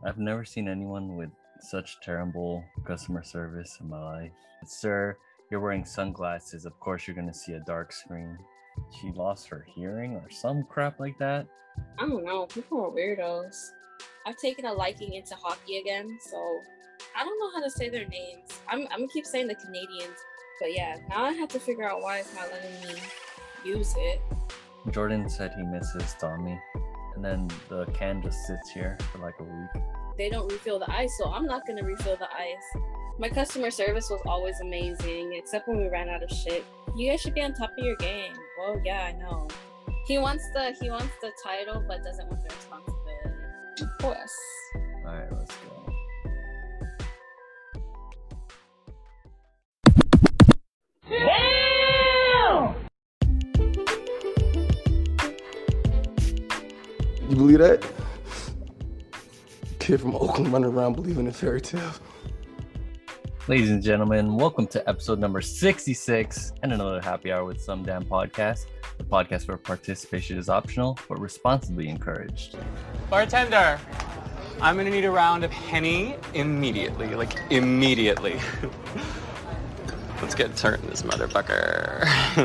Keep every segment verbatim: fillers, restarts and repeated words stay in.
I've never seen anyone with such terrible customer service in my life. Sir, you're wearing sunglasses. Of course, you're going to see a dark screen. She lost her hearing or some crap like that. I don't know. People are weirdos. I've taken a liking into hockey again, so I don't know how to say their names. I'm, I'm going to keep saying the Canadians. But yeah, now I have to figure out why it's not letting me use it. Jordan said he misses Tommy. And then the can just sits here for like a week. They don't refill the ice, so I'm not going to refill the ice. My customer service was always amazing, except when we ran out of shit. You guys should be on top of your game. Well, yeah, I know. He wants the he wants the title, but doesn't want the responsibility. Of course. All right, let's go. Damn! You believe that? Kid from Oakland running around believing in fairy tales. Ladies and gentlemen, welcome to episode number sixty-six and another happy hour with Some Damn Podcast, the podcast where participation is optional but responsibly encouraged. Bartender, I'm gonna need a round of Henny immediately, like immediately. Let's get turned this motherfucker.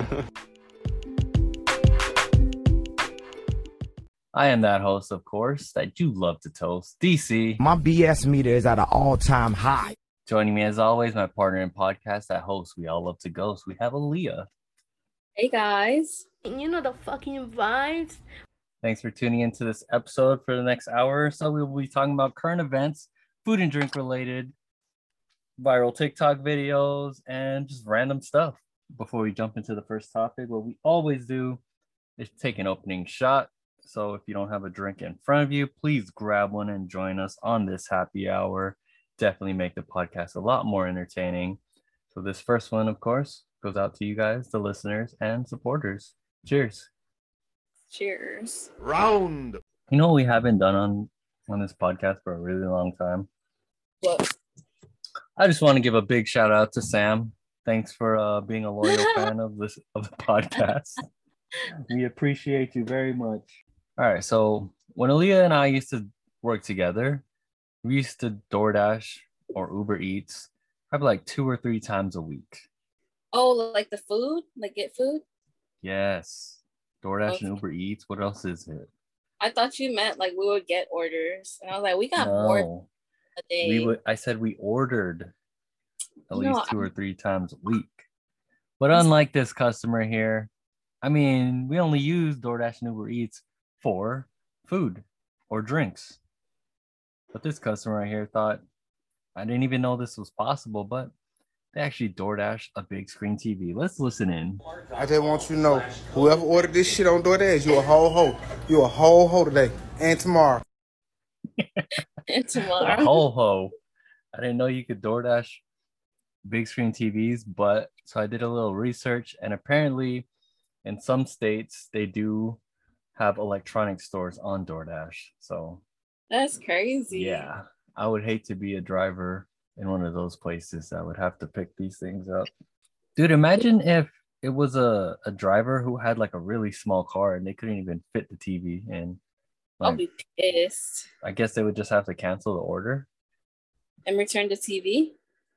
I am that host, of course, that you love to toast, D C. My B S meter is at an all-time high. Joining me as always, my partner in podcast, that host we all love to ghost. We have Aaliyah. Hey guys. You know the fucking vibes. Thanks for tuning into this episode. For the next hour or so, we will be talking about current events, food and drink related, viral TikTok videos, and just random stuff. Before we jump into the first topic, what we always do is take an opening shot. So if you don't have a drink in front of you, please grab one and join us on this happy hour. Definitely make the podcast a lot more entertaining. So this first one, of course, goes out to you guys, the listeners and supporters. Cheers. Cheers. Round. You know what we haven't done on, on this podcast for a really long time? What? I just want to give a big shout out to Sam. Thanks for uh, being a loyal fan of this of the podcast. We appreciate you very much. All right, so when Aaliyah and I used to work together, we used to DoorDash or Uber Eats probably like two or three times a week. Oh, like the food? Like get food? Yes. DoorDash Okay. and Uber Eats. What else is it? I thought you meant like we would get orders. And I was like, we got more No. a day. We would I said we ordered at No, least two or three times a week. But unlike this customer here, I mean, we only use DoorDash and Uber Eats for food or drinks. But this customer right here thought, I didn't even know this was possible, but they actually DoorDash a big screen T V. Let's listen in. I just want you to know, whoever ordered this shit on DoorDash, you a whole hoe. You a whole hoe today and tomorrow. and A tomorrow. ho ho. I didn't know you could DoorDash big screen T Vs, but so I did a little research, and apparently in some states they do have electronic stores on DoorDash. So That's crazy. yeah, I would hate to be a driver in one of those places that would have to pick these things up. Dude, imagine if it was a, a driver who had like a really small car and they couldn't even fit the T V in. I'll Like, be pissed. I guess they would just have to cancel the order. And return the T V?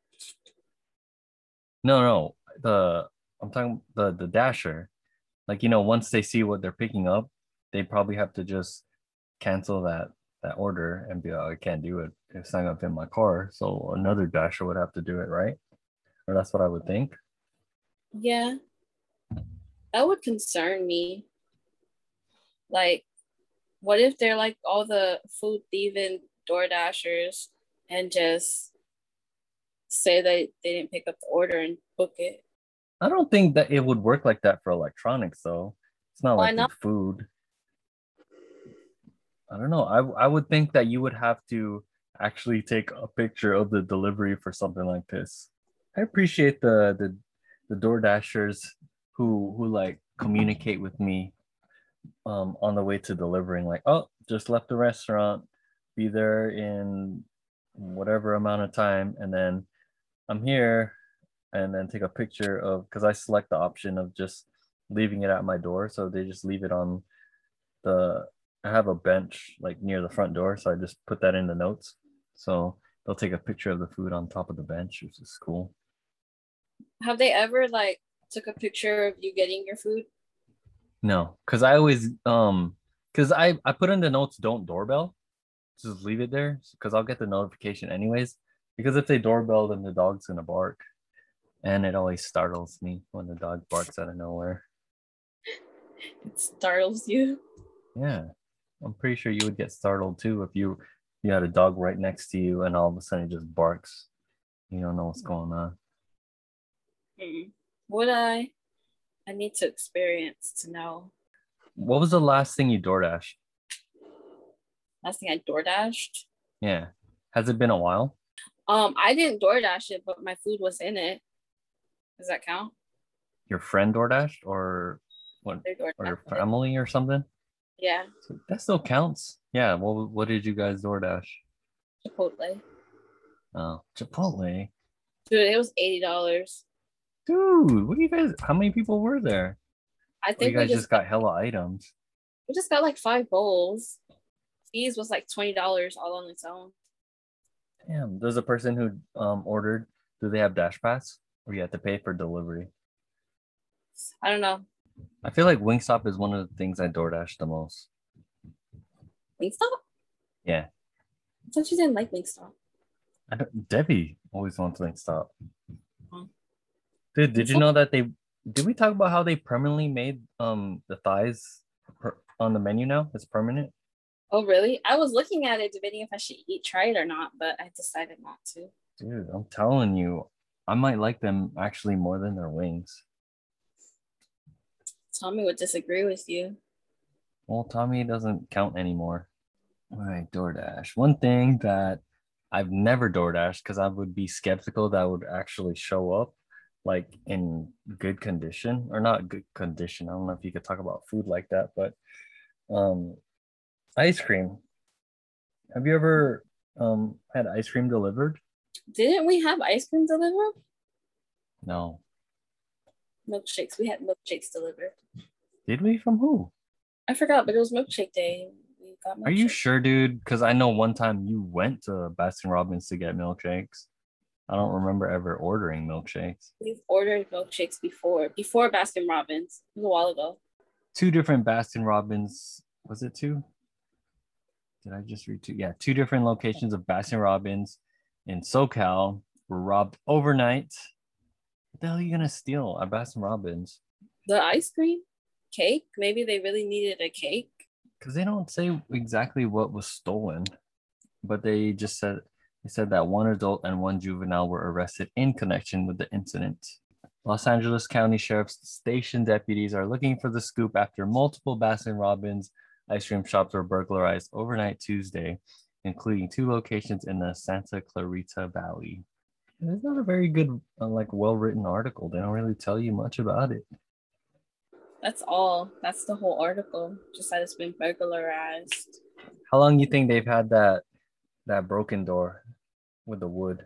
No, no, the I'm talking the the dasher. Like, you know, once they see what they're picking up, they probably have to just cancel that that order and be like, I can't do it. It's not gonna fit my car. So another dasher would have to do it, right? Or that's what I would think. Yeah. That would concern me. Like, what if they're like all the food thieving door dashers and just say that they didn't pick up the order and book it? I don't think that it would work like that for electronics, though. It's not Why like not? with food. I don't know. I I would think that you would have to actually take a picture of the delivery for something like this. I appreciate the the the door dashers who who like communicate with me um on the way to delivering, like, oh, just left the restaurant, be there in whatever amount of time, and then I'm here, and then take a picture of, because I select the option of just leaving it at my door, so they just leave it on the I have a bench like near the front door, so I just put that in the notes. So they'll take a picture of the food on top of the bench, which is cool. Have they ever like took a picture of you getting your food? No, because I always um because I I put in the notes don't doorbell, just leave it there because I'll get the notification anyways. Because if they doorbell, then the dog's gonna bark, and it always startles me when the dog barks out of nowhere. It startles you. Yeah, I'm pretty sure you would get startled too if you you had a dog right next to you and all of a sudden it just barks. You don't know what's going on. Hmm. Would I? I need to experience to know. What was the last thing you DoorDash? Last thing I DoorDashed. Yeah, has it been a while? Um, I didn't DoorDash it, but my food was in it. Does that count? Your friend DoorDashed or what? They DoorDashed Or your it. family or something? Yeah, So that still counts. Yeah. What what did you guys DoorDash? Chipotle. Oh, Chipotle. Dude, it was eighty dollars. Dude, what do you guys? How many people were there? I Or you think we guys just just got hella items. we just got like five bowls. Fees was like twenty dollars all on its own. Damn. Does a person who um ordered, do they have Dash Pass or you have to pay for delivery? I don't know. I feel like Wingstop is one of the things I DoorDash the most. Wingstop? Yeah. I thought you didn't like Wingstop. I don't, Debbie always wants Wingstop. Hmm. Dude, did you know that they did we talk about how they permanently made um the thighs per, on the menu now? It's permanent. Oh, really? I was looking at it, debating if I should eat, try it or not, but I decided not to. Dude, I'm telling you, I might like them actually more than their wings. Tommy would disagree with you. Well, Tommy doesn't count anymore. All right, DoorDash. One thing that I've never DoorDashed because I would be skeptical that would actually show up like in good condition or not good condition. I don't know if you could talk about food like that, but um ice cream. Have you ever um had ice cream delivered? Didn't we have ice cream delivered? No. Milkshakes. We had milkshakes delivered. Did we? From who? I forgot, but it was milkshake day. We got Are you milkshakes. sure, dude? Because I know one time you went to Baskin Robbins to get milkshakes. I don't remember ever ordering milkshakes. We've ordered milkshakes before, before Baskin Robbins. It was a while ago. Two different Baskin Robbins. Was it two? Did I just read two? Yeah, two different locations of Baskin Robbins in SoCal were robbed overnight. What the hell are you gonna steal at Baskin Robbins? The ice cream? Cake? Maybe they really needed a cake. Because they don't say exactly what was stolen, but they just said they said that one adult and one juvenile were arrested in connection with the incident. Los Angeles County Sheriff's Station deputies are looking for the scoop after multiple Baskin Robbins ice cream shops were burglarized overnight Tuesday, including two locations in the Santa Clarita Valley. It's not a very good, uh, like, well-written article. They don't really tell you much about it. That's all. That's the whole article. Just that it's been burglarized. How long do you think they've had that that broken door with the wood?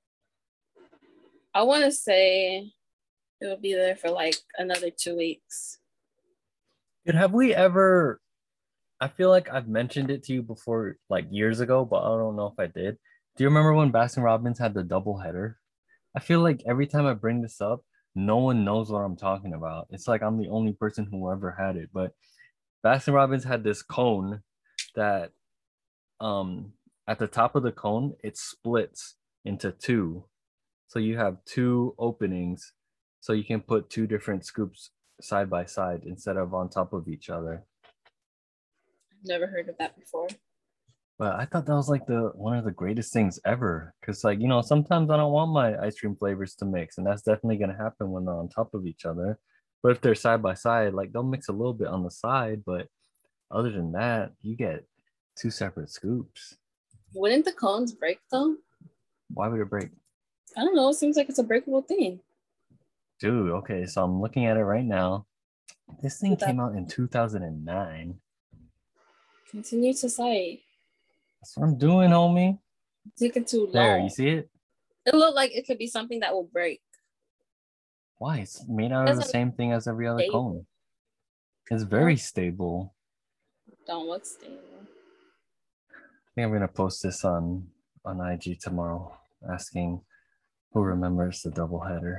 I want to say it will be there for like another two weeks. Dude, have we ever? I feel like I've mentioned it to you before, like years ago, but I don't know if I did. Do you remember when Baskin Robbins had the double header? I feel like every time I bring this up, no one knows what I'm talking about. It's like I'm the only person who ever had it. But Baskin Robbins had this cone that um at the top of the cone, it splits into two. So you have two openings. So you can put two different scoops side by side instead of on top of each other. Never heard of that before. But I thought that was like the one of the greatest things ever. Cause like, you know, sometimes I don't want my ice cream flavors to mix, and that's definitely gonna happen when they're on top of each other. But if they're side by side, like they'll mix a little bit on the side, but other than that, you get two separate scoops. Wouldn't the cones break though? Why would it break? I don't know. It seems like it's a breakable thing. Dude, okay, so I'm looking at it right now. This thing Without- came out in two thousand nine. Continue to cite. That's what I'm doing, homie. Taking too long. There, you see it? It looked like it could be something that will break. Why? It's made out of the Doesn't- same thing as every other stable. cone. It's very stable. Don't look stable. I think I'm gonna post this on on I G tomorrow, asking who remembers the doubleheader.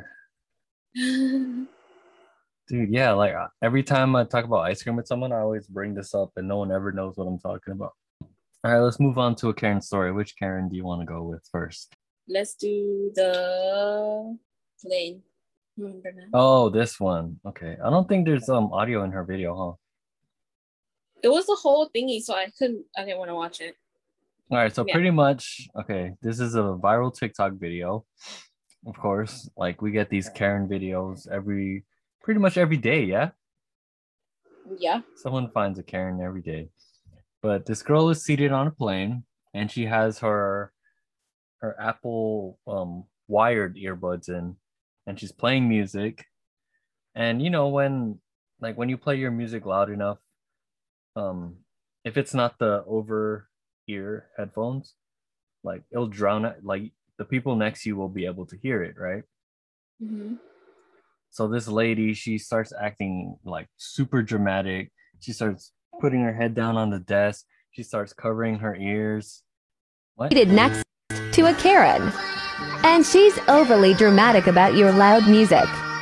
Dude, yeah, like uh, every time I talk about ice cream with someone, I always bring this up, and no one ever knows what I'm talking about. All right, let's move on to a Karen story. Which Karen do you want to go with first? Let's do the plane. Remember that? Oh, this one. Okay, I don't think there's um audio in her video, huh? It was the whole thingy, so I couldn't. I didn't want to watch it. All right, so Yeah. pretty much, okay, this is a viral TikTok video. Of course, like we get these Karen videos every, pretty much every day, yeah? Yeah. Someone finds a Karen every day. But this girl is seated on a plane and she has her her Apple um wired earbuds in and she's playing music. And you know, when like when you play your music loud enough, um, if it's not the over ear headphones, like it'll drown it, like the people next to you will be able to hear it, right? Mm-hmm. So this lady, she starts acting like super dramatic. She starts putting her head down on the desk. She starts covering her ears. What? Seated next to a Karen, and she's overly dramatic about your loud music.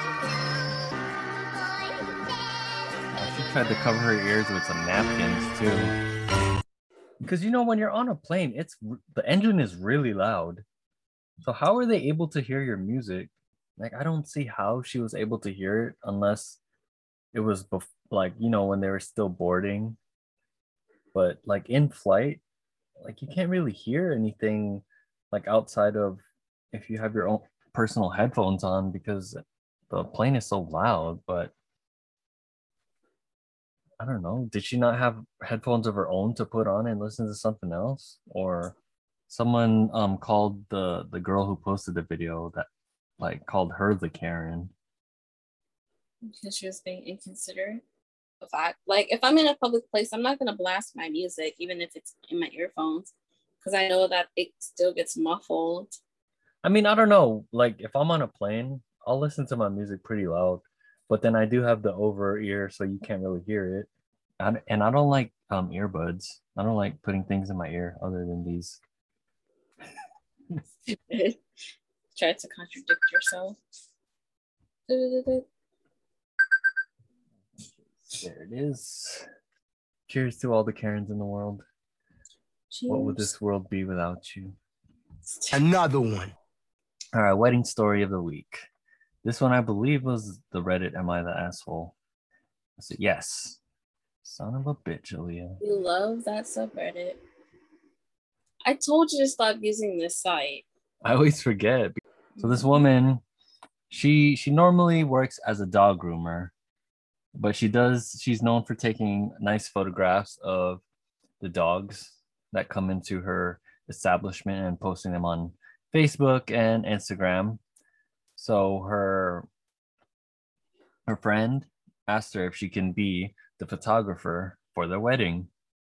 Uh, She tried to cover her ears with some napkins too. Because you know, when you're on a plane, it's r- the engine is really loud. So how are they able to hear your music? Like, I don't see how she was able to hear it unless it was bef- like, you know, when they were still boarding. But like in flight, like you can't really hear anything like outside of if you have your own personal headphones on because the plane is so loud. But I don't know. Did she not have headphones of her own to put on and listen to something else? Or someone um called the the girl who posted the video that like called her the Karen. Because she was being inconsiderate. The fact, like, if I'm in a public place, I'm not gonna blast my music, even if it's in my earphones, because I know that it still gets muffled. I mean, I don't know. Like if I'm on a plane, I'll listen to my music pretty loud, but then I do have the over ear, so you can't really hear it. And and I don't like um earbuds. I don't like putting things in my ear other than these. Try to contradict yourself. There it is. Cheers to all the Karens in the world. What would this world be without you? Another one. All right, wedding story of the week. This one I believe was the Reddit Am I the Asshole? I said yes. Son of a bitch, Aaliyah. You love that subreddit. I told you to stop using this site. I always forget. So this woman, she she normally works as a dog groomer, but she does she's known for taking nice photographs of the dogs that come into her establishment and posting them on Facebook and Instagram. So her her friend asked her if she can be the photographer for their wedding.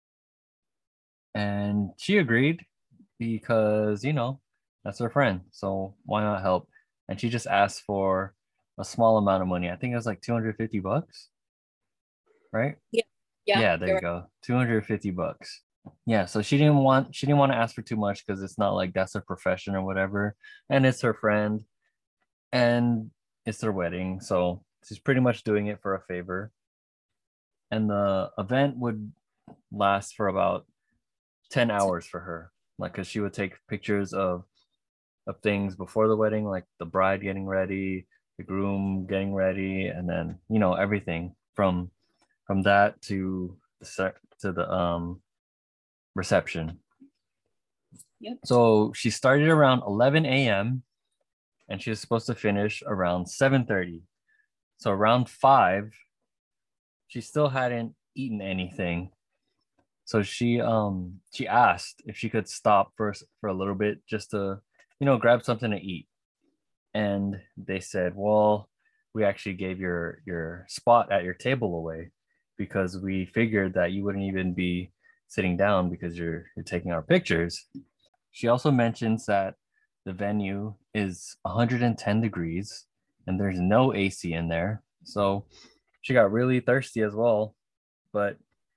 And she agreed because, you know, that's her friend. So why not help? And she just asked for a small amount of money. I think it was like two hundred fifty bucks. Right? Yeah. Yeah, Yeah, there you you're go. two hundred fifty bucks. Yeah, so she didn't want she didn't want to ask for too much because it's not like that's her profession or whatever. And it's her friend and it's their wedding. So she's pretty much doing it for a favor. And the event would last for about ten hours for her. Like, because she would take pictures of of things before the wedding, like the bride getting ready, the groom getting ready, and then, you know, everything from from that to the sec- to the um reception. Yep. So she started around eleven a.m. and she was supposed to finish around seven thirty. So around five, she still hadn't eaten anything. So she um she asked if she could stop for for a little bit just to, you know, grab something to eat. And they said, well, we actually gave your your spot at your table away because we figured that you wouldn't even be sitting down because you're you're taking our pictures. She also mentions that the venue is one hundred ten degrees and there's no A C in there. So she got really thirsty as well. But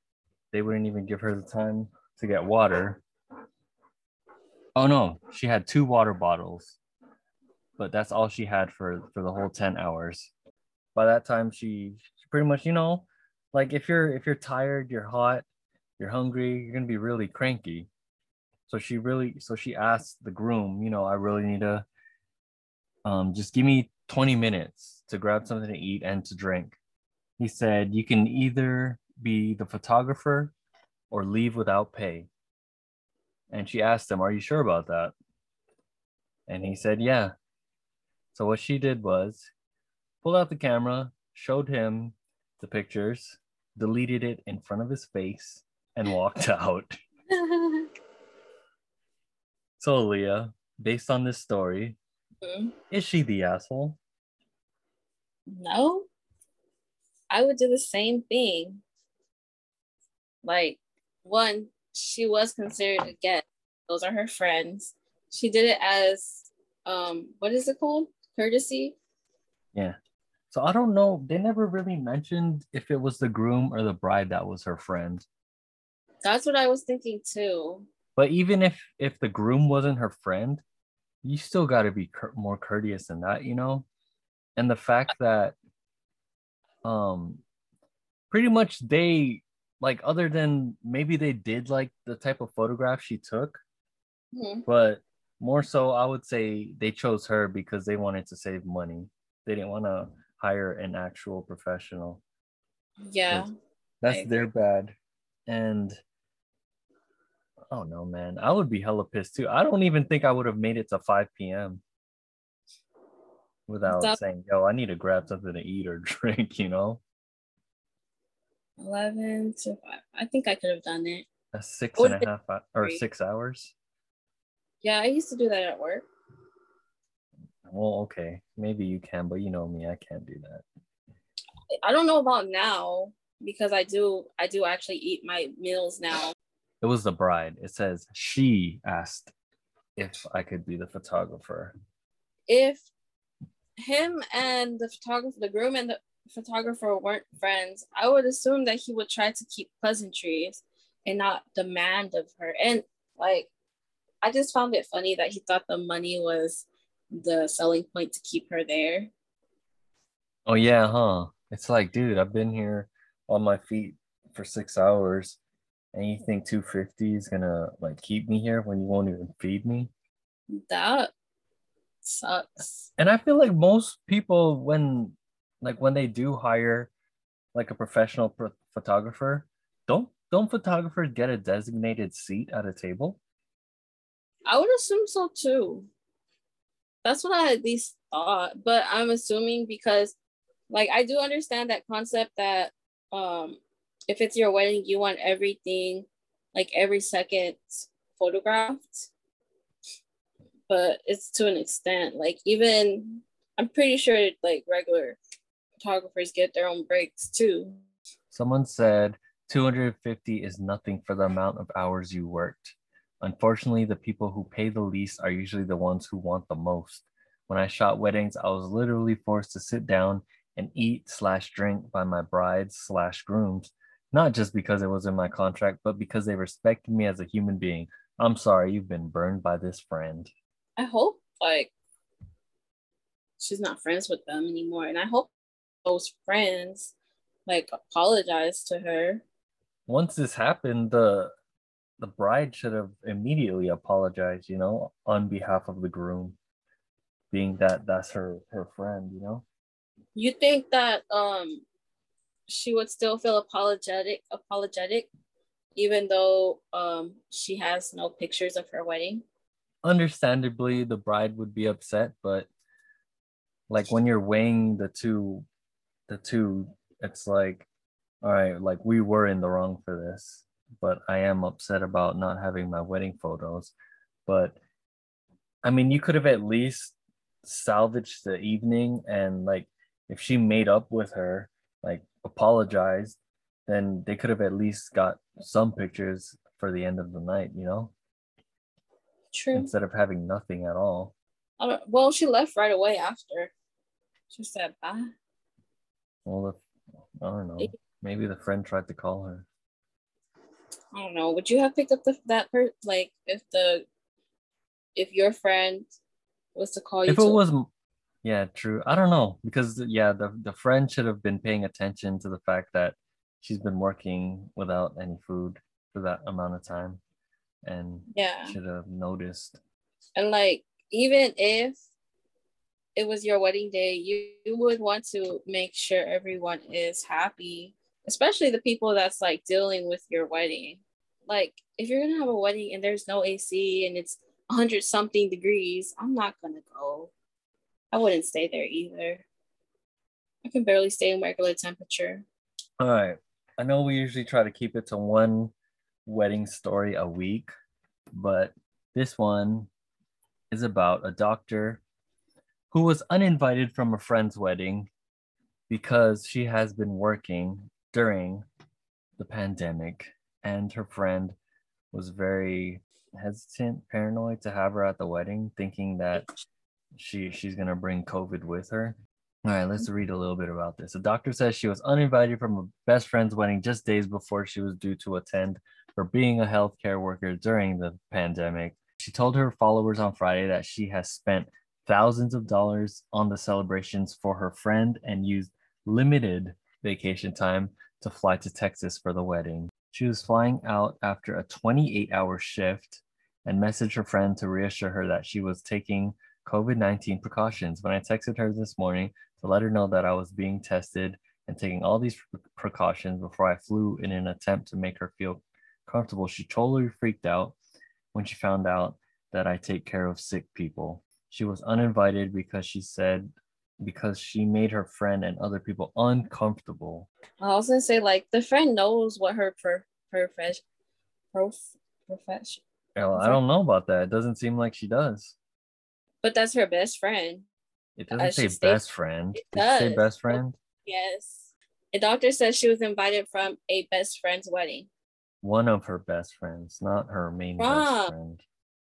they wouldn't even give her the time to get water. Oh no, she had two water bottles, but that's all she had for for the whole ten hours. By that time, she, she pretty much, you know, like if you're if you're tired, you're hot, you're hungry, you're gonna be really cranky. So she really, so she asked the groom, you know, I really need to, um, just give me twenty minutes to grab something to eat and to drink. He said, you can either be the photographer or leave without pay. And she asked him, are you sure about that? And he said, yeah. So what she did was pulled out the camera, showed him the pictures, deleted it in front of his face, and walked out. So Leah, based on this story, Mhm. is she the asshole? No, I would do the same thing. Like, one, she was considered a guest. Those are her friends. She did it as, um, what is it called? Courtesy. Yeah. So I don't know. They never really mentioned if it was the groom or the bride that was her friend. That's what I was thinking too. But even if if the groom wasn't her friend, you still got to be cur- more courteous than that, you know? And the fact that um pretty much they like other than maybe they did like the type of photograph she took, Mhm. but more so I would say they chose her because they wanted to save money. They didn't want to hire an actual professional. Yeah. That's I their agree. bad. And oh no, man, I would be hella pissed too. I don't even think I would have made it to five p.m. without That saying, yo, I need to grab something to eat or drink, you know? eleven to five. I think I could have done it. That's six Would and have a been half hou- or great. six hours. Yeah, I used to do that at work. Well, okay, maybe you can, but you know me, I can't do that. I don't know about now because I do I do actually eat my meals now. It was the bride. It says she asked if I could be the photographer. If him and the photographer, the groom and the photographer weren't friends, I would assume that he would try to keep pleasantries and not demand of her. And like, I just found it funny that he thought the money was the selling point to keep her there. Oh yeah, huh? It's like, dude, I've been here on my feet for six hours, and you think two fifty is gonna like keep me here when you won't even feed me? That sucks. And I feel like most people, when like when they do hire like a professional pro- photographer, don't don't photographers get a designated seat at a table? I would assume so too. That's what I at least thought, but I'm assuming because like I do understand that concept that um if it's your wedding, you want everything like every second photographed, but it's to an extent. Like even I'm pretty sure like regular photographers get their own breaks too. Someone said two hundred fifty is nothing for the amount of hours you worked. Unfortunately, the people who pay the least are usually the ones who want the most. When I shot weddings, I was literally forced to sit down and eat slash drink by my brides slash grooms, not just because it was in my contract, but because they respected me as a human being. I'm sorry, you've been burned by this friend. I hope like she's not friends with them anymore, and I hope those friends like apologize to her. Once this happened, the the bride should have immediately apologized, you know, on behalf of the groom, being that that's her her friend, you know. You think that um she would still feel apologetic apologetic even though um she has no pictures of her wedding? Understandably, the bride would be upset, but like when you're weighing the two, the two, it's like, all right, like we were in the wrong for this, but I am upset about not having my wedding photos. But I mean, you could have at least salvaged the evening and like if she made up with her, like apologized, then they could have at least got some pictures for the end of the night, you know, True. instead of having nothing at all. I don't, well, she left right away after. She said bye. Well, if, I don't know. Maybe the friend tried to call her. I don't know. Would you have picked up the, that per like if the if your friend was to call you? If it to- was, yeah, true. I don't know because yeah, the the friend should have been paying attention to the fact that she's been working without any food for that amount of time, and yeah, should have noticed. and like even if it was your wedding day, you, you would want to make sure everyone is happy, especially the people that's like dealing with your wedding. Like if you're gonna have a wedding and there's no A C and it's one hundred something degrees, I'm not gonna go. I wouldn't stay there either. I can barely stay in regular temperature. All right. I know we usually try to keep it to one wedding story a week, but this one is about a doctor who was uninvited from a friend's wedding because she has been working during the pandemic, and her friend was very hesitant, paranoid to have her at the wedding, thinking that she she's gonna bring COVID with her. All right, let's read a little bit about this. The doctor says she was uninvited from a best friend's wedding just days before she was due to attend for being a healthcare worker during the pandemic. She told her followers on Friday that she has spent thousands of dollars on the celebrations for her friend and used limited vacation time to fly to Texas for the wedding. She was flying out after a twenty-eight hour shift and messaged her friend to reassure her that she was taking COVID nineteen precautions. When I texted her this morning to let her know that I was being tested and taking all these precautions before I flew in an attempt to make her feel comfortable, she totally freaked out when she found out that I take care of sick people. She was uninvited because she said because she made her friend and other people uncomfortable. I was gonna say, like, the friend knows what her per profession prof profession. Well, I don't know about that. It doesn't seem like she does. But that's her best friend. It doesn't Uh, say she best states- friend. It Did it say does. best friend? Yes. The doctor says she was invited from a best friend's wedding. One of her best friends, not her main best From. friend.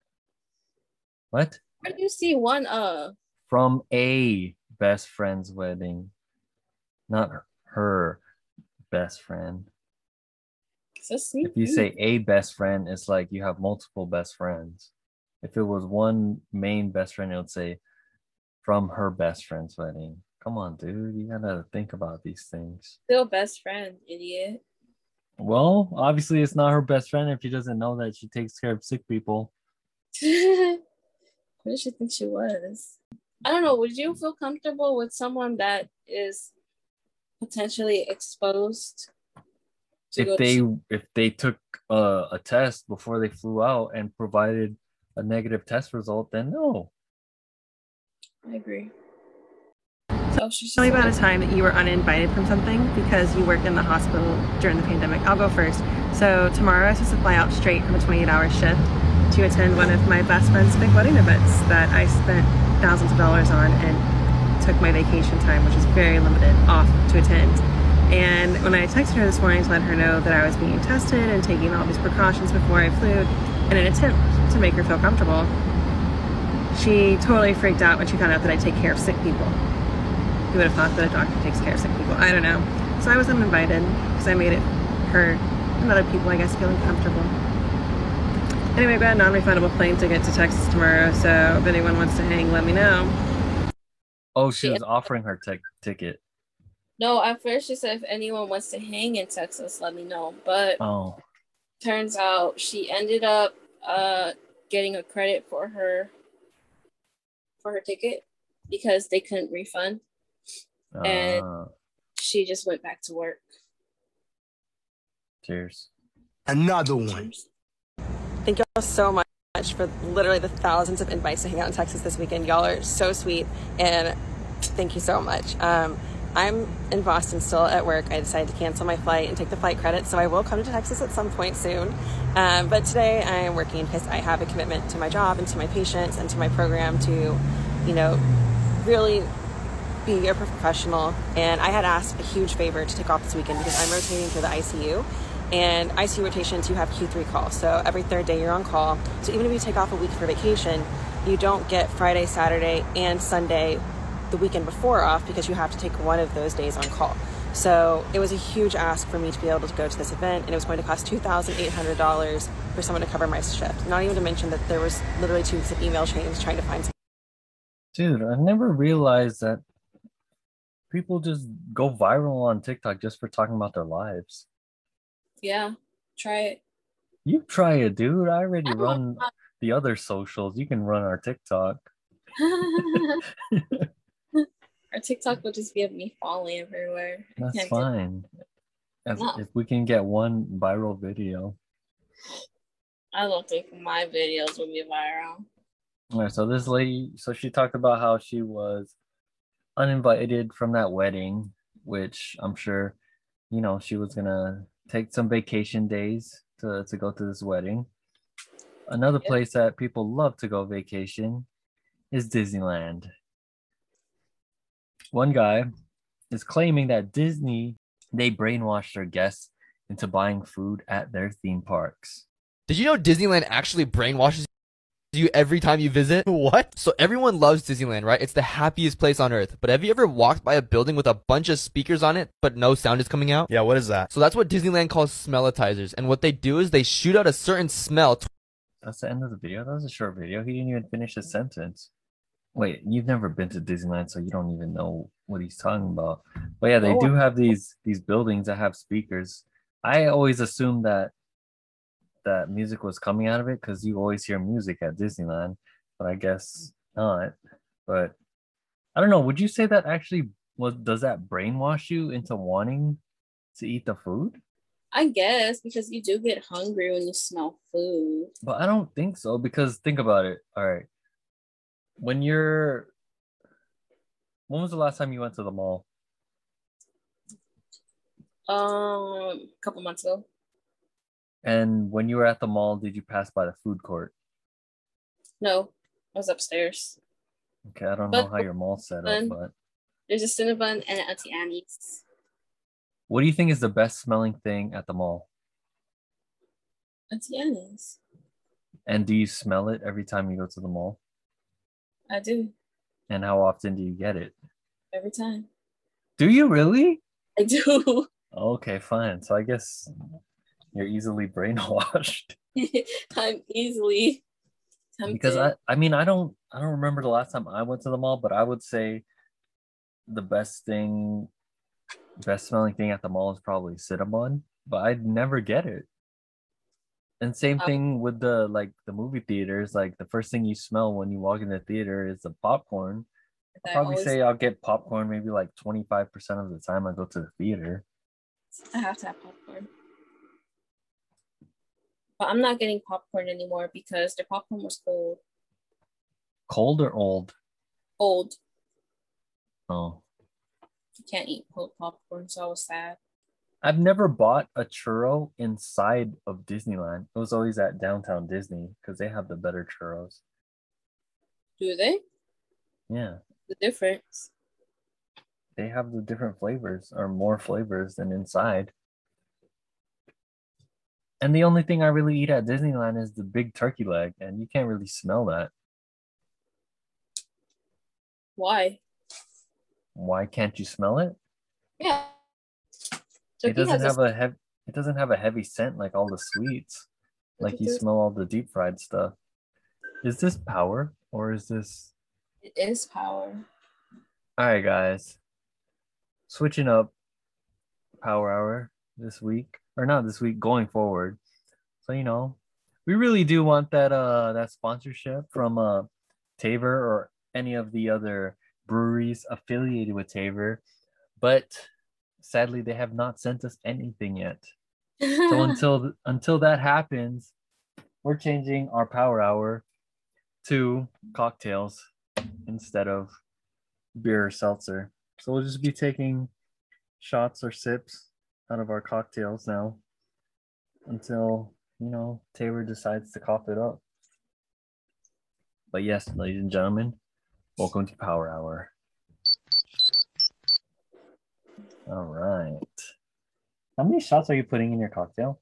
What? Where do you see one of? From a best friend's wedding, not her best friend. So If you say a best friend, it's like you have multiple best friends. If it was one main best friend, it would say from her best friend's wedding. Come on, dude. You gotta think about these things. Still best friend, idiot. Well, obviously it's not her best friend if she doesn't know that she takes care of sick people. What did she think she was? I don't know. Would you feel comfortable with someone that is potentially exposed? to go If to they s- if they took uh, a test before they flew out and provided a negative test result, then no. I agree. So she's Tell me about a time that you were uninvited from something because you worked in the hospital during the pandemic. I'll go first. So tomorrow I was supposed to fly out straight from a twenty-eight hour shift to attend one of my best friend's big wedding events that I spent thousands of dollars on and took my vacation time, which is very limited, off to attend. And when I texted her this morning to let her know that I was being tested and taking all these precautions before I flew in an attempt to make her feel comfortable, she totally freaked out when she found out that I take care of sick people. You would have thought that a doctor takes care of sick people. I don't know. So I was uninvited because I made it her and other people, I guess, feeling comfortable. Anyway, I got a non-refundable plane ticket to Texas tomorrow, so if anyone wants to hang, let me know. Oh, she was offering her tic- ticket. No, at first she said if anyone wants to hang in Texas, let me know. But Oh, turns out she ended up uh getting a credit for her for her ticket because they couldn't refund. And uh, she just went back to work. cheers. Another one. Thank y'all so much for literally the thousands of invites to hang out in Texas this weekend. Y'all are so sweet, and thank you so much. Um, I'm in Boston still at work. I decided to cancel my flight and take the flight credit, so I will come to Texas at some point soon. Um, but today I am working because I have a commitment to my job and to my patients and to my program to, you know, really be a professional. And I had asked a huge favor to take off this weekend because I'm rotating through the I C U. And I C U rotations, you have Q three calls. So every third day you're on call. So even if you take off a week for vacation, you don't get Friday, Saturday, and Sunday the weekend before off because you have to take one of those days on call. So it was a huge ask for me to be able to go to this event, and it was going to cost two thousand eight hundred dollars for someone to cover my shift. Not even to mention that there was literally two weeks of email chains trying to find some. Dude, I never realized that people just go viral on TikTok just for talking about their lives. Yeah, try it. You try it, dude. I already I run the other socials. You can run our TikTok. Our TikTok will just be of me falling everywhere. That's fine. If, no. if we can get one viral video. I don't think my videos will be viral. All right, so this lady, so she talked about how she was uninvited from that wedding, which I'm sure, you know, she was gonna take some vacation days to, to go to this wedding. Another yeah. place that people love to go vacation is Disneyland. One guy is claiming that Disney, they brainwashed their guests into buying food at their theme parks. Did you know Disneyland actually brainwashes you every time you visit? What? So everyone loves Disneyland, right? It's the happiest place on earth. But have you ever walked by a building with a bunch of speakers on it, but no sound is coming out? Yeah, what is that? So that's what Disneyland calls smellitizers. And what they do is they shoot out a certain smell. That's the end of the video? That was a short video. He didn't even finish his sentence. Wait, you've never been to Disneyland, so you don't even know what he's talking about. But yeah, they oh. do have these these buildings that have speakers. I always assumed that that music was coming out of it because you always hear music at Disneyland, but I guess not. But I don't know. Would you say that actually was does that brainwash you into wanting to eat the food? I guess because you do get hungry when you smell food. But I don't think so, because think about it. All right. When you're, when was the last time you went to the mall? Um, a couple months ago. And when you were at the mall, did you pass by the food court? No, I was upstairs. Okay, I don't but, know how your mall's set up, but there's a Cinnabon and an Auntie Annie's. What do you think is the best smelling thing at the mall? Auntie Annie's. And do you smell it every time you go to the mall? I do. And how often do you get it? Every time. Do you really? I do. Okay, fine. So I guess you're easily brainwashed. I'm easily tempted. Because I, I mean, I don't, I don't remember the last time I went to the mall, but I would say the best thing, best smelling thing at the mall is probably Cinnabon, but I'd never get it. And same thing um, with the like the movie theaters. Like the first thing you smell when you walk in the theater is the popcorn. I'll probably always, say I'll get popcorn maybe like twenty-five percent of the time I go to the theater. I have to have popcorn. But I'm not getting popcorn anymore because the popcorn was cold. Cold or old? Old. Oh. You can't eat cold popcorn, so I was sad. I've never bought a churro inside of Disneyland. It was always at Downtown Disney because they have the better churros. Do they? Yeah. The difference. They have the different flavors or more flavors than inside. And the only thing I really eat at Disneyland is the big turkey leg, and you can't really smell that. Why? Why can't you smell it? Yeah. Turkey it doesn't have a, a heavy. It doesn't have a heavy scent like all the sweets. Like you smell all the deep fried stuff. Is this power or is this? It is power. All right, guys. Switching up Power Hour this week, or not this week, going forward. So you know, we really do want that uh that sponsorship from uh Tavor or any of the other breweries affiliated with Tavor, but sadly, they have not sent us anything yet. So until until that happens, we're changing our Power Hour to cocktails instead of beer or seltzer. So we'll just be taking shots or sips out of our cocktails now until, you know, Taylor decides to cough it up. But yes, ladies and gentlemen, welcome to Power Hour. All right. How many shots are you putting in your cocktail?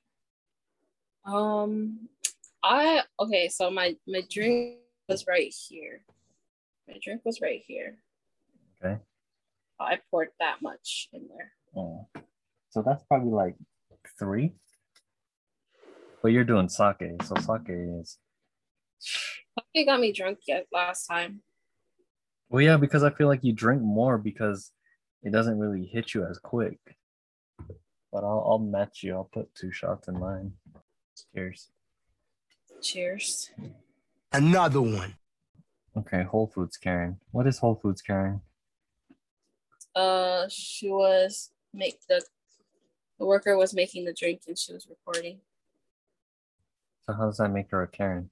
Um, I okay. So my my drink was right here. My drink was right here. Okay. I poured that much in there. Oh, so that's probably like three. But you're doing sake, so sake is. Sake got me drunk yet last time. Well, yeah, because I feel like you drink more because it doesn't really hit you as quick. But I'll I'll match you. I'll put two shots in mine. Cheers. Cheers. Another one. Okay, Whole Foods Karen. What is Whole Foods Karen? Uh, she was make the the worker was making the drink and she was recording. So how does that make her a Karen?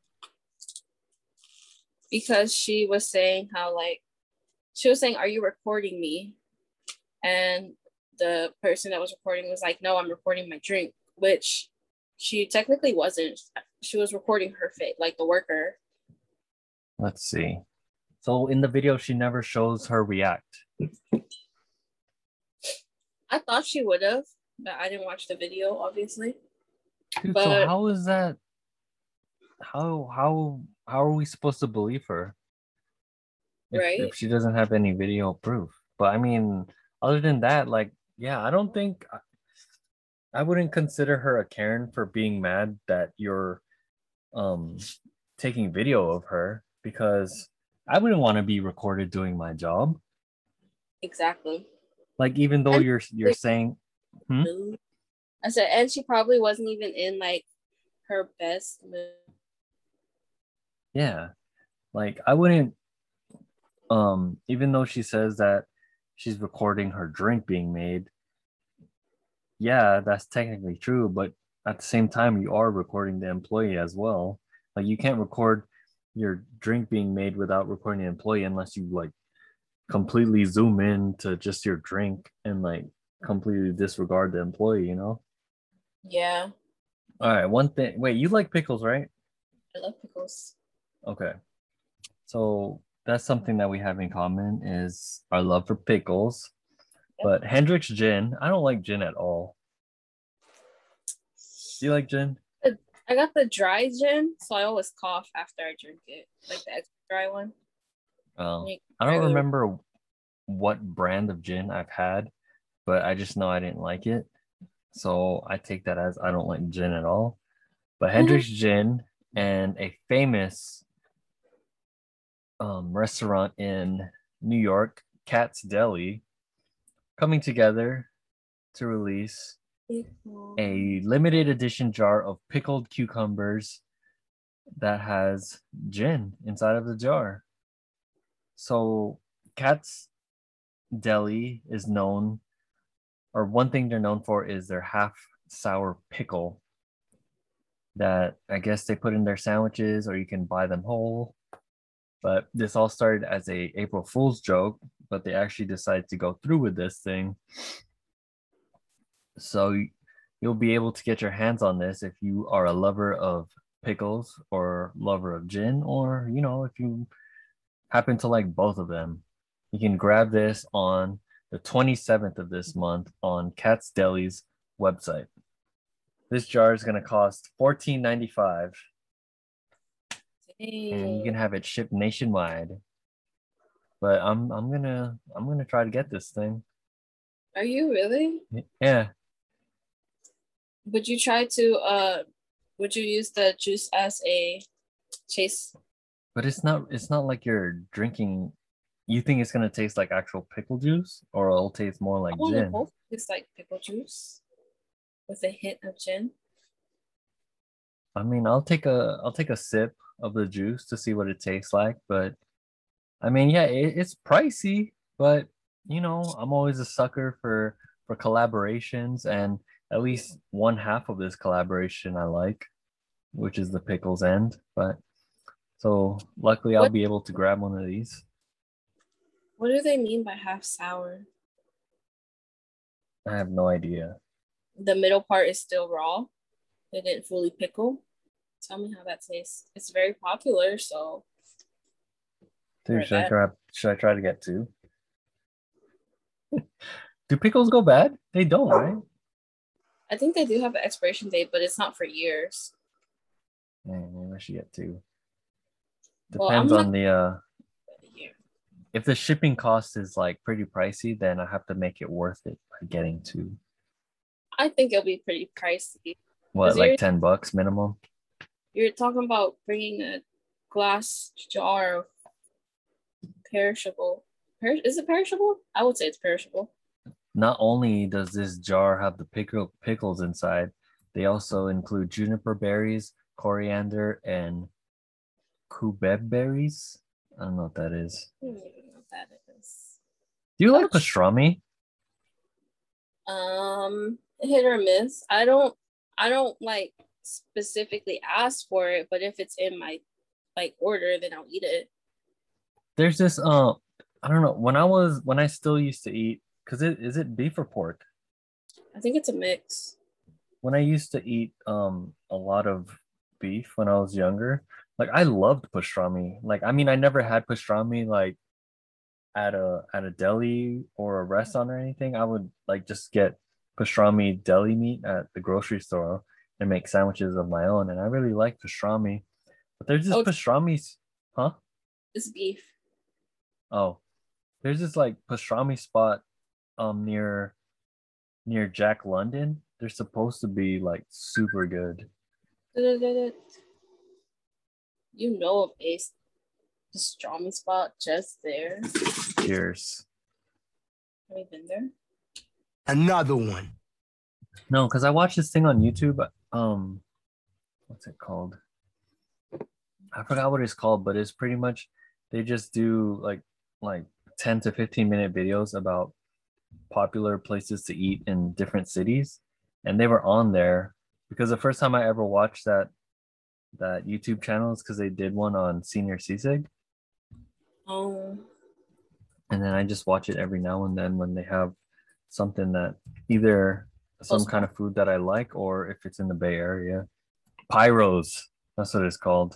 Because she was saying how like she was saying, "Are you recording me?" And the person that was recording was like, "No, I'm recording my drink," which she technically wasn't. She was recording her face, like the worker. Let's see. So in the video, she never shows her react. I thought she would have, but I didn't watch the video, obviously. Dude, but so how is that? How how how are we supposed to believe her? If, right? If she doesn't have any video proof. But I mean, other than that, like, yeah, I don't think I wouldn't consider her a Karen for being mad that you're um taking video of her, because I wouldn't want to be recorded doing my job. Exactly. Like, even though and you're you're saying hmm? I said, and she probably wasn't even in like her best mood. Yeah. Like, I wouldn't um even though she says that she's recording her drink being made, yeah, that's technically true, but at the same time you are recording the employee as well. Like, you can't record your drink being made without recording the employee unless you like completely zoom in to just your drink and like completely disregard the employee, you know? Yeah. All right, one thing. Wait, you like pickles, right? I love pickles. Okay. So that's something that we have in common is our love for pickles. Yep. But Hendrick's gin, I don't like gin at all. Do you like gin? I got the dry gin, so I always cough after I drink it, like the extra dry one. Oh, I don't remember what brand of gin I've had, but I just know I didn't like it. So I take that as I don't like gin at all. But Hendrick's Gin and a famous um, restaurant in New York, Katz's Deli, coming together to release a limited edition jar of pickled cucumbers that has gin inside of the jar. So Katz's Deli is known, or one thing they're known for is their half sour pickle that I guess they put in their sandwiches, or you can buy them whole. But this all started as a April Fool's joke, but they actually decided to go through with this thing. So you'll be able to get your hands on this if you are a lover of pickles or lover of gin, or, you know, if you happen to like both of them. You can grab this on the twenty-seventh of this month on Katz's Deli's website. This jar is going to cost fourteen ninety-five. Hey. And you can have it shipped nationwide. But I'm I'm gonna I'm gonna try to get this thing. Are you really? Yeah. Would you try to uh would you use the juice as a chase? But it's not it's not like you're drinking. You think it's gonna taste like actual pickle juice, or it'll taste more like oh, gin? It's like pickle juice with a hint of gin. I mean, I'll take a I'll take a sip of the juice to see what it tastes like. But I mean, yeah, it, it's pricey, but you know, I'm always a sucker for for collaborations, and at least one half of this collaboration I like, which is the pickles end. But so luckily I'll what? be able to grab one of these. What do they mean by half sour? I have no idea. The middle part is still raw. They didn't fully pickle. Tell me how that tastes. It's very popular, so. Dude, should I try? Should I try to get two? Do pickles go bad? They don't, right? I think they do have an expiration date, but it's not for years. Man, maybe I should get two. Depends well, on the uh. if the shipping cost is like pretty pricey, then I have to make it worth it by getting two. I think it'll be pretty pricey. What, 'Cause like you're- ten bucks minimum? You're talking about bringing a glass jar of perishable. Per- is it perishable? I would say it's perishable. Not only does this jar have the pickle pickles inside, they also include juniper berries, coriander, and cubeb berries. I don't know what that is. I don't even know what that is. Do you like pastrami? Um, hit or miss. I don't. I don't like specifically ask for it, but if it's in my like order, then I'll eat it. There's this. Uh, I don't know. When I was when I still used to eat, because it is it beef or pork? I think it's a mix. When I used to eat um a lot of beef when I was younger, like I loved pastrami. Like I mean, I never had pastrami like at a at a deli or a restaurant or anything. I would like just get pastrami deli meat at the grocery store and make sandwiches of my own. And I really like pastrami. But there's this Oh. pastrami, huh? It's beef. Oh, there's this like pastrami spot um near near Jack London. They're supposed to be like super good. You know, a base pastrami spot just there. Cheers. Have you been there? Another one. No, because I watched this thing on YouTube. Um, what's it called? I forgot what it's called, but it's pretty much they just do like like ten to fifteen minute videos about popular places to eat in different cities. And they were on there because the first time I ever watched that that YouTube channel is because they did one on Senior Seasig. Oh, And then I just watch it every now and then when they have something that either some kind of food that I like or if it's in the Bay Area. Pyros, that's what it's called.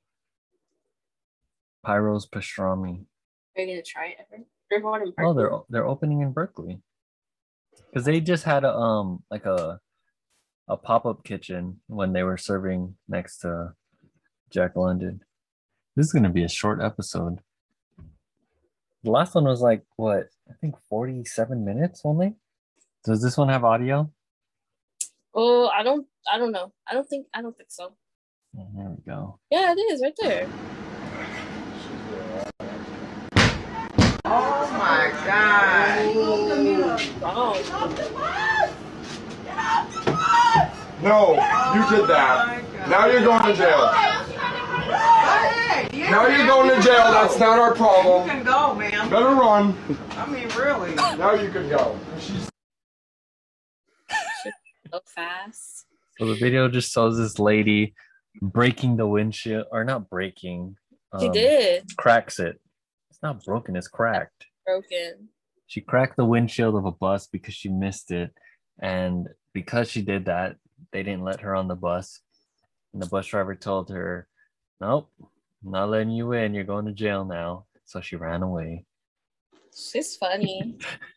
Pyros pastrami. are you gonna try it ever? There's one in Oh, Berkeley. they're they're opening in Berkeley. Because they just had a um like a a pop-up kitchen when they were serving next to Jack London. This is gonna be a short episode. The last one was like what I think forty-seven minutes only. Does this one have audio? Oh, I don't. I don't know. I don't think. I don't think so. Oh, there we go. Yeah, it is right there. Oh my God. Oh, No, you did that. Now you're going to jail. Now you're going to jail. That's not our problem. You can go, man. Better run. I mean, really. Now you can go. so fast. So the video just shows this lady breaking the windshield, or not breaking. She um, did. Cracks it. It's not broken, it's cracked. Broken. She cracked the windshield of a bus because she missed it. And because she did that, they didn't let her on the bus. And the bus driver told her, nope, I'm not letting you in. You're going to jail now. So she ran away. She's funny.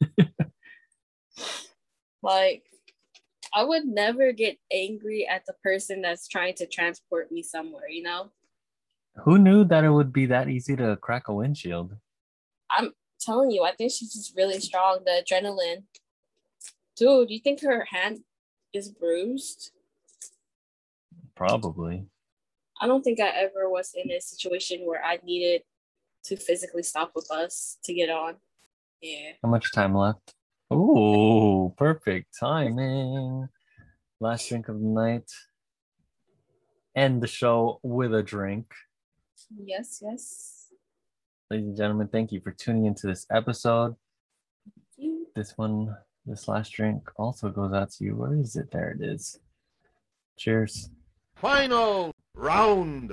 Like, I would never get angry at the person that's trying to transport me somewhere, you know? Who knew that it would be that easy to crack a windshield? I'm telling you, I think she's just really strong. The adrenaline. Dude, you think her hand is bruised? Probably. I don't think I ever was in a situation where I needed to physically stop a bus to get on. Yeah. How much time left? Ooh, perfect timing. Last drink of the night. End the show with a drink. Yes, yes. Ladies and gentlemen, thank you for tuning into this episode. Thank you. This one, this last drink also goes out to you. Where is it? There it is. Cheers. Final round.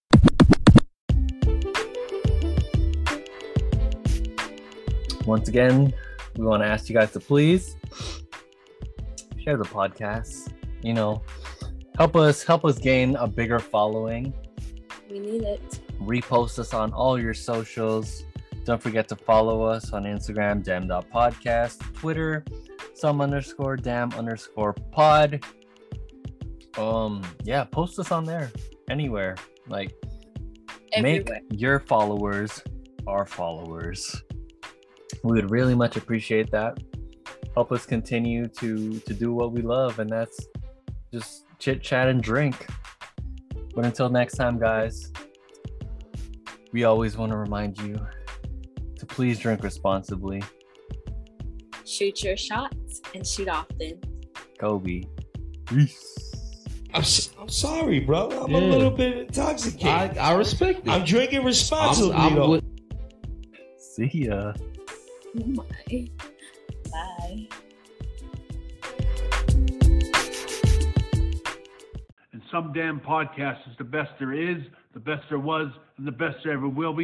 Once again, we want to ask you guys to please share the podcast. You know, help us help us gain a bigger following. We need it. Repost us on all your socials. Don't forget to follow us on Instagram, damn.podcast, Twitter, some underscore damn underscore pod. Um, yeah, post us on there anywhere. Like, Everywhere. make your followers our followers. We would really much appreciate that. Help us continue to to do what we love, and that's just chit chat and drink. But until next time, guys, we always want to remind you to please drink responsibly. Shoot your shots and shoot often. Kobe. Peace. I'm, I'm sorry, bro. I'm Yeah. a little bit intoxicated. I, I respect it. I'm drinking responsibly, I'm- I'm though. with- See ya. Oh my. Bye. And Some Damn Podcast is the best there is, the best there was, and the best there ever will be.